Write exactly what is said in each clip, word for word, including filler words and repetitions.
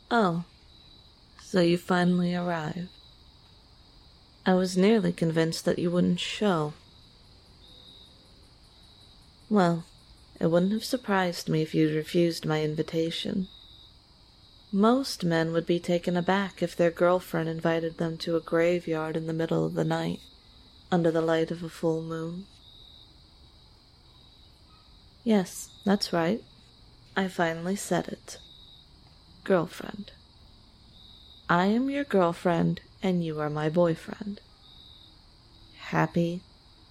Oh, so you finally arrived. I was nearly convinced that you wouldn't show. Well, it wouldn't have surprised me if you'd refused my invitation. Most men would be taken aback if their girlfriend invited them to a graveyard in the middle of the night, under the light of a full moon. Yes, that's right. I finally said it. Girlfriend. I am your girlfriend, and you are my boyfriend. Happy?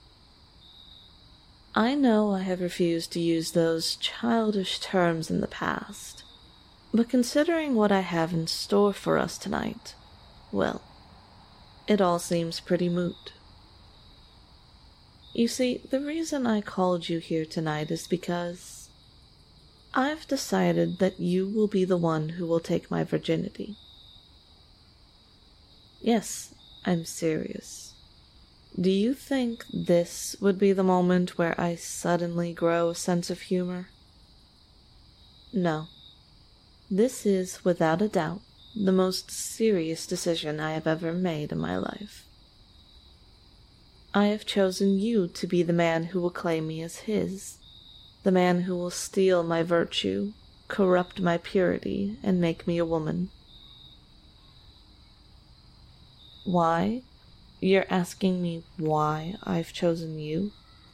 I know I have refused to use those childish terms in the past, but considering what I have in store for us tonight, well, it all seems pretty moot. You see, the reason I called you here tonight is because I've decided that you will be the one who will take my virginity. Yes, I'm serious. Do you think this would be the moment where I suddenly grow a sense of humor? No. This is, without a doubt, the most serious decision I have ever made in my life. I have chosen you to be the man who will claim me as his, the man who will steal my virtue, corrupt my purity, and make me a woman. Why? You're asking me why I've chosen you?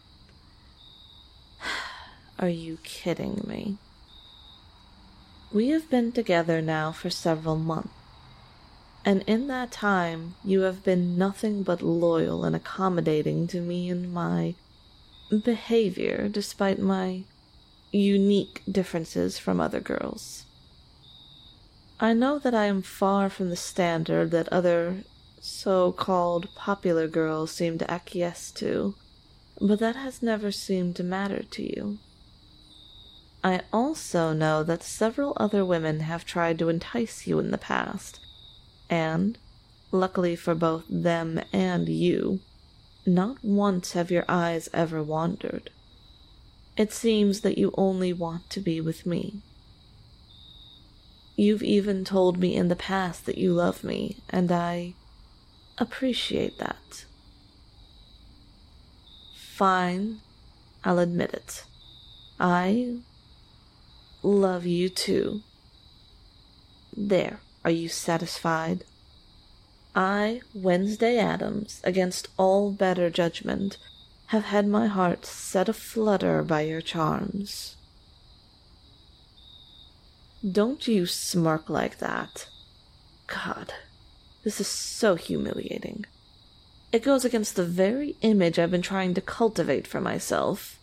Are you kidding me? We have been together now for several months, and in that time you have been nothing but loyal and accommodating to me in my behavior, despite my unique differences from other girls. I know that I am far from the standard that other so-called popular girls seem to acquiesce to, but that has never seemed to matter to you. I also know that several other women have tried to entice you in the past, and, luckily for both them and you, not once have your eyes ever wandered. It seems that you only want to be with me. You've even told me in the past that you love me, and I appreciate that. Fine, I'll admit it. I love you too. There, are you satisfied? I, Wednesday Addams, against all better judgment, have had my heart set aflutter by your charms. Don't you smirk like that. God, this is so humiliating. It goes against the very image I've been trying to cultivate for myself.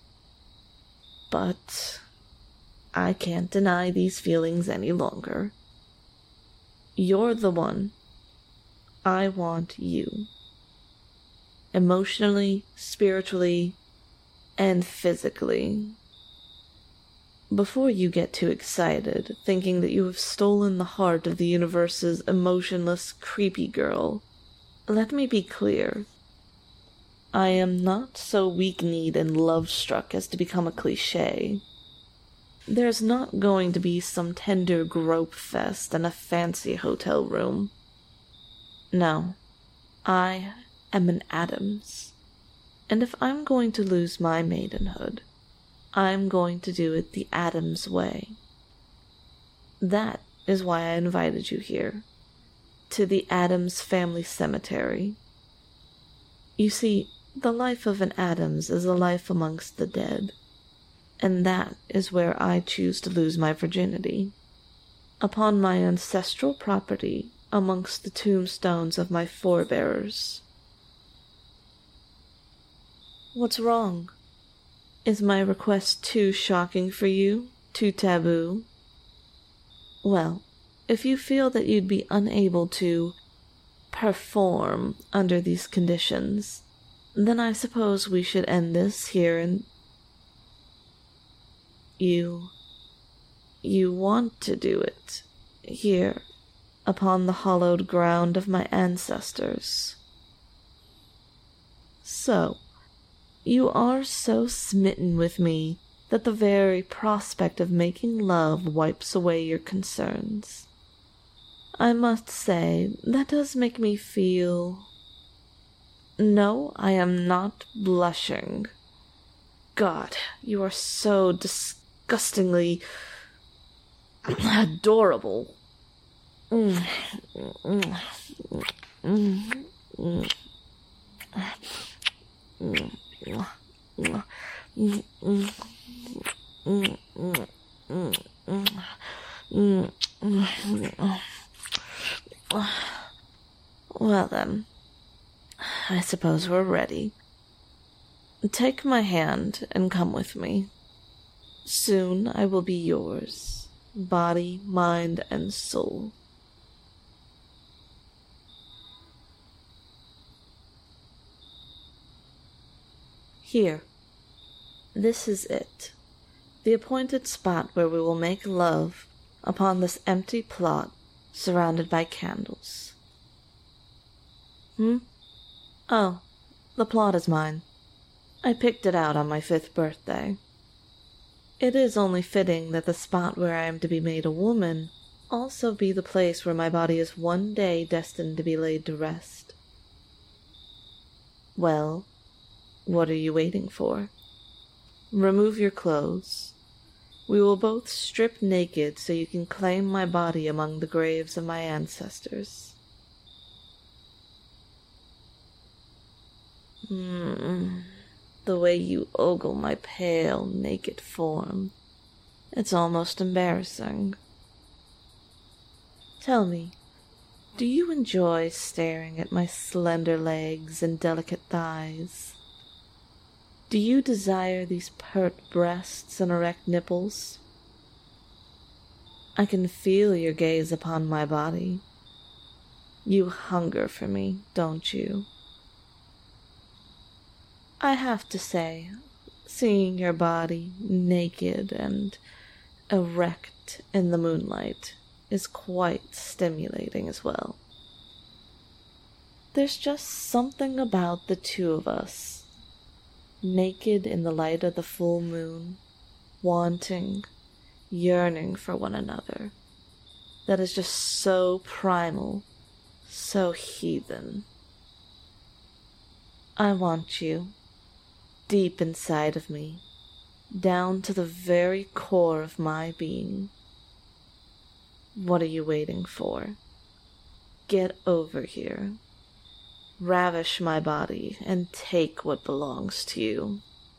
But I can't deny these feelings any longer. You're the one. I want you. Emotionally, spiritually, and physically. Before you get too excited, thinking that you have stolen the heart of the universe's emotionless, creepy girl, let me be clear. I am not so weak-kneed and love-struck as to become a cliché. There's not going to be some tender grope fest in a fancy hotel room. No, I am an Addams, and if I'm going to lose my maidenhood, I'm going to do it the Addams way. That is why I invited you here, to the Addams family cemetery. You see, the life of an Addams is a life amongst the dead, and that is where I choose to lose my virginity, upon my ancestral property amongst the tombstones of my forebears. What's wrong? Is my request too shocking for you? Too taboo? Well, if you feel that you'd be unable to perform under these conditions, then I suppose we should end this here and... You... You want to do it, here, upon the hallowed ground of my ancestors. So, you are so smitten with me that the very prospect of making love wipes away your concerns. I must say, that does make me feel... No, I am not blushing. God, you are so disgustingly... adorable. Mm. Mm. Mm. Mm. Mm. Mm. Mm. Mm. Mm. Mm. Mm. Well then, I suppose we're ready. Take my hand and come with me. Soon I will be yours, body, mind, and soul. Here. This is it. The appointed spot where we will make love upon this empty plot surrounded by candles. Hmm? Oh, the plot is mine. I picked it out on my fifth birthday. It is only fitting that the spot where I am to be made a woman also be the place where my body is one day destined to be laid to rest. Well, what are you waiting for? Remove your clothes. We will both strip naked so you can claim my body among the graves of my ancestors. Hmm, the way you ogle my pale, naked form. It's almost embarrassing. Tell me, do you enjoy staring at my slender legs and delicate thighs? Do you desire these pert breasts and erect nipples? I can feel your gaze upon my body. You hunger for me, don't you? I have to say, seeing your body naked and erect in the moonlight is quite stimulating as well. There's just something about the two of us, naked in the light of the full moon, wanting, yearning for one another, that is just so primal, so heathen. I want you, deep inside of me, down to the very core of my being. What are you waiting for? Get over here. Ravish my body and take what belongs to you.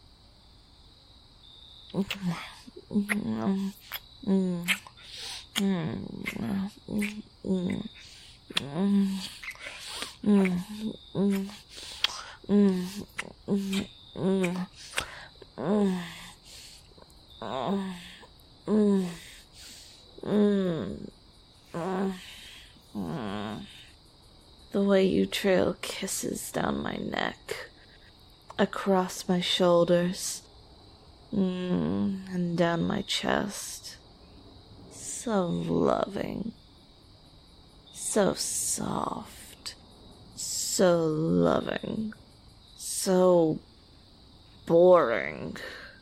The way you trail kisses down my neck, across my shoulders, mm, and down my chest. So loving, so soft, so loving, so boring.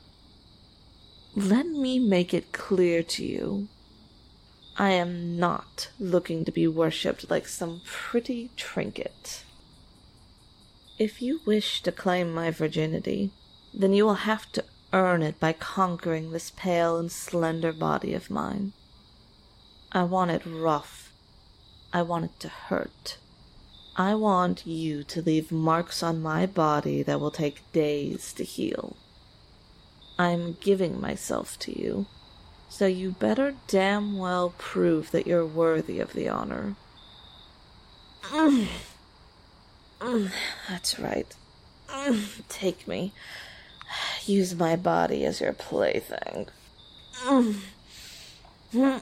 Let me make it clear to you. I am not looking to be worshipped like some pretty trinket. If you wish to claim my virginity, then you will have to earn it by conquering this pale and slender body of mine. I want it rough. I want it to hurt. I want you to leave marks on my body that will take days to heal. I'm giving myself to you. So you better damn well prove that you're worthy of the honor. Mm. Mm, that's right. Mm, take me. Use my body as your plaything. Mm. Mm.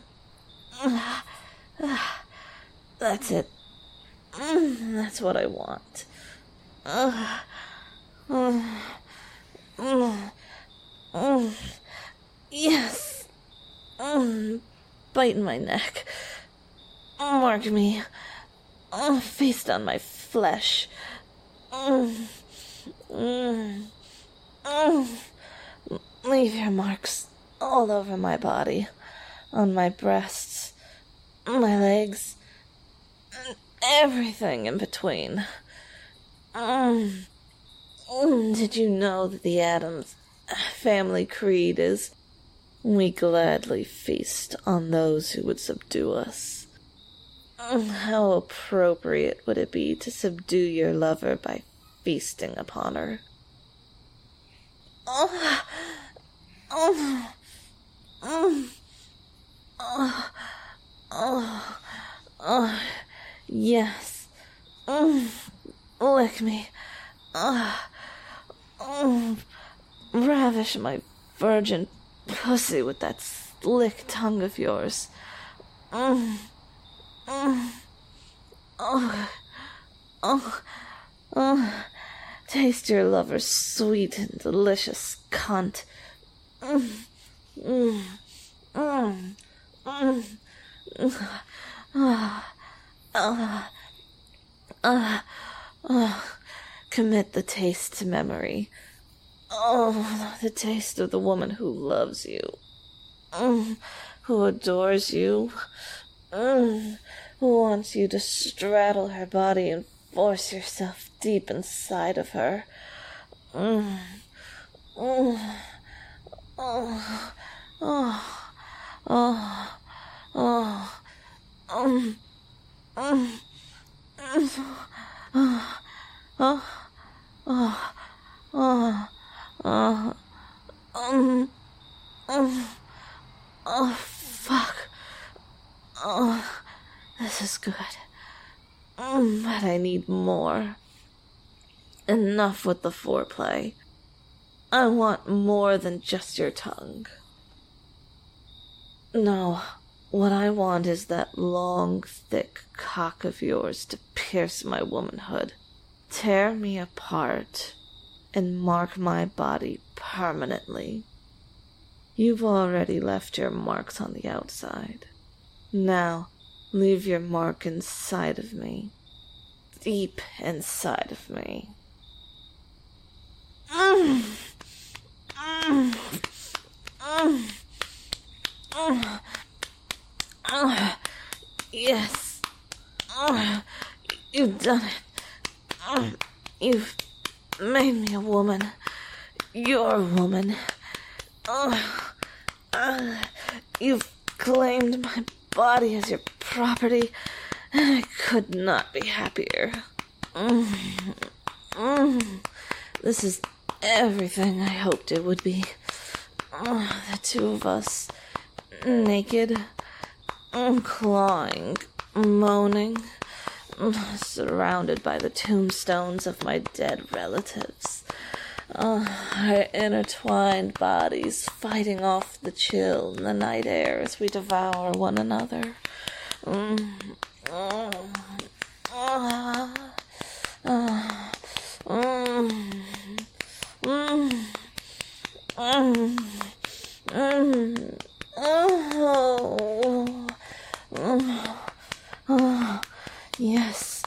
That's it. Mm, that's what I want. Uh, mm, mm, mm. Yes. Mm, bite in my neck. Mark me. Mm, feast on my flesh. Mm, mm, mm. Leave your marks all over my body, on my breasts, my legs, everything in between. Mm. Mm. Did you know that the Addams family creed is, we gladly feast on those who would subdue us? Mm. How appropriate would it be to subdue your lover by feasting upon her? Oh, oh, oh, oh, oh, oh, yes. Mm. Lick me. Oh, oh, ravish my virgin pussy with that slick tongue of yours. Mm. Mm. Oh, oh, oh. Taste your lover's sweet and delicious cunt. Mm, mm, mm, mm, mm, ah, ah, ah, ah. Commit the taste to memory. Oh, the taste of the woman who loves you, mm, who adores you, mm, who wants you to straddle her body and force yourself deep inside of her. Mm. Mm. Oh. Oh. Oh. Oh. Um. Um. Oh. Oh. Oh. Oh. Oh. Um. Um. Oh, fuck. Oh. This is good. Mm, but I need more. Enough with the foreplay. I want more than just your tongue. No, what I want is that long, thick cock of yours to pierce my womanhood, tear me apart, and mark my body permanently. You've already left your marks on the outside. Now, leave your mark inside of me. Deep inside of me. Mm. Mm. Mm. Mm. Mm. Yes. Mm. You've done it. Mm. You've made me a woman. You're a woman. Mm. Uh. You've claimed my body as your property, and I could not be happier. Mm. Mm. This is everything I hoped it would be. Oh, the two of us, naked, clawing, moaning, surrounded by the tombstones of my dead relatives. Oh, our intertwined bodies fighting off the chill in the night air as we devour one another. Mm. Oh. Oh. Oh. Mm. Mm. Mm. Mm. Oh. Oh. Oh. Yes.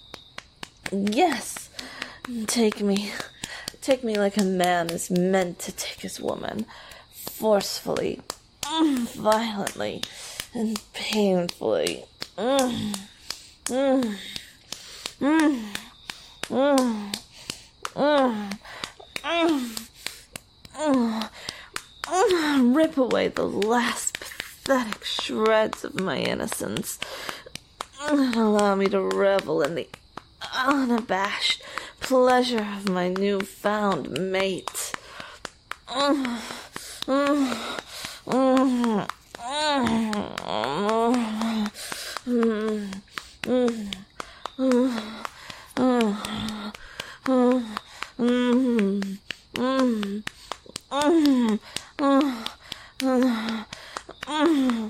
Yes. Take me. Take me like a man is meant to take his woman. Forcefully. Mm. Violently. And painfully. Mm. Mm. Mm. Mm. Mm. Mm. Mm. Mm. Rip away the last pathetic shreds of my innocence and allow me to revel in the unabashed pleasure of my new-found mate. Mm. Mm. Mm. Mm. Mm. Mm. Mm. Mm. Mm. Mm. Mm. Mm. Mm. Mm.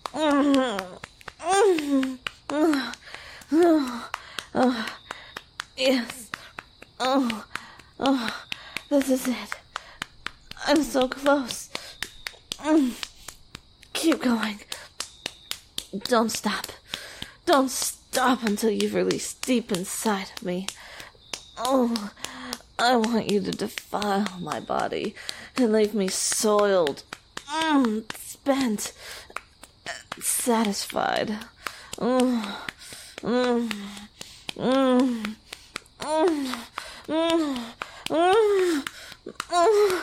Mm. Mm. Oh, yes. Oh, oh, this is it. I'm so close. Mm. Keep going. Don't stop. Don't stop until you've released deep inside of me. Oh, I want you to defile my body and leave me soiled, mm, spent, satisfied. Oh, Mm. Mm. Mm. Mm. Mm. Mm.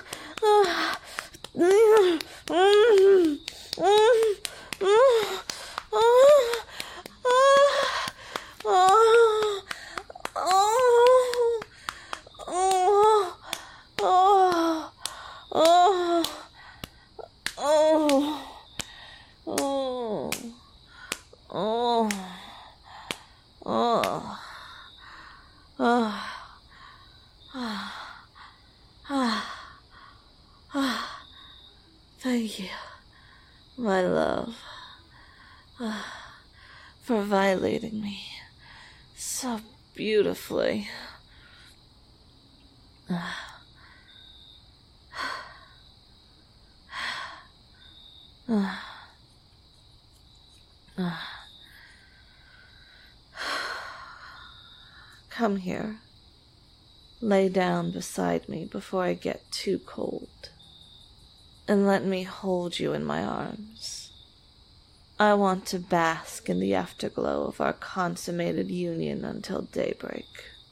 Mm. Mm. Mm. Mm. Thank you, my love, for violating me so beautifully. Come here. Lay down beside me before I get too cold, and let me hold you in my arms. I want to bask in the afterglow of our consummated union until daybreak.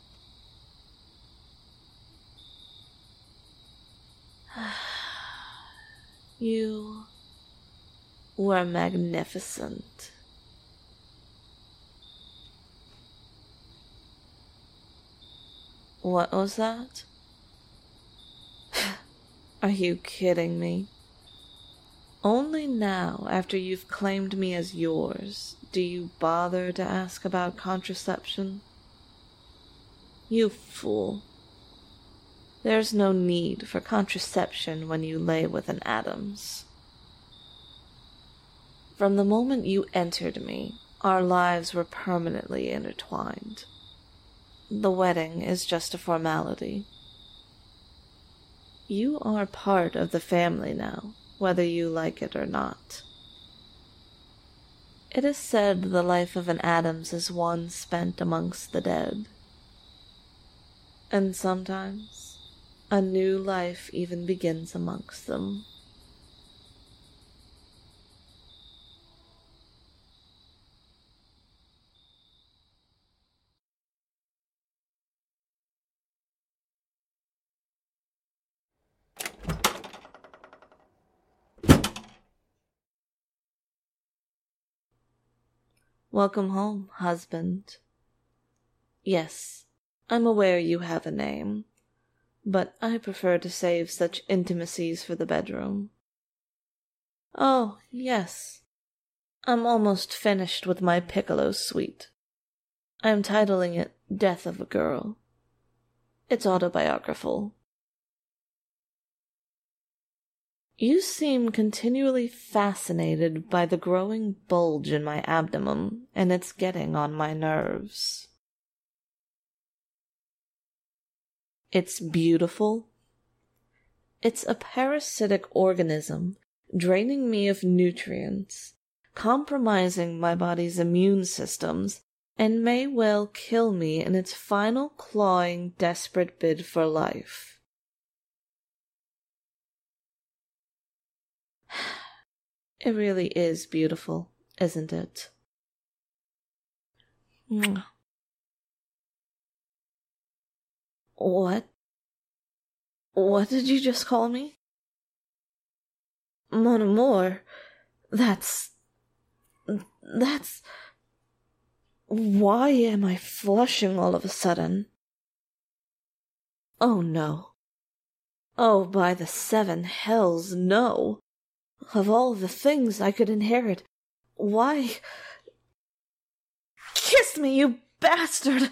You were magnificent. What was that? Are you kidding me? Only now, after you've claimed me as yours, do you bother to ask about contraception? You fool. There's no need for contraception when you lay with an Addams. From the moment you entered me, our lives were permanently intertwined. The wedding is just a formality. You are part of the family now, whether you like it or not. It is said the life of an Addams is one spent amongst the dead. And sometimes a new life even begins amongst them. Welcome home, husband. Yes, I'm aware you have a name, but I prefer to save such intimacies for the bedroom. Oh, yes. I'm almost finished with my Piccolo suite. I'm titling it Death of a Girl. It's autobiographical. You seem continually fascinated by the growing bulge in my abdomen, and it's getting on my nerves. It's beautiful. It's a parasitic organism, draining me of nutrients, compromising my body's immune systems, and may well kill me in its final clawing, desperate bid for life. It really is beautiful, isn't it? What? What did you just call me? Mon amour, that's... that's... Why am I flushing all of a sudden? Oh, no. Oh, by the seven hells, no. Of all the things I could inherit, why... Kiss me, you bastard!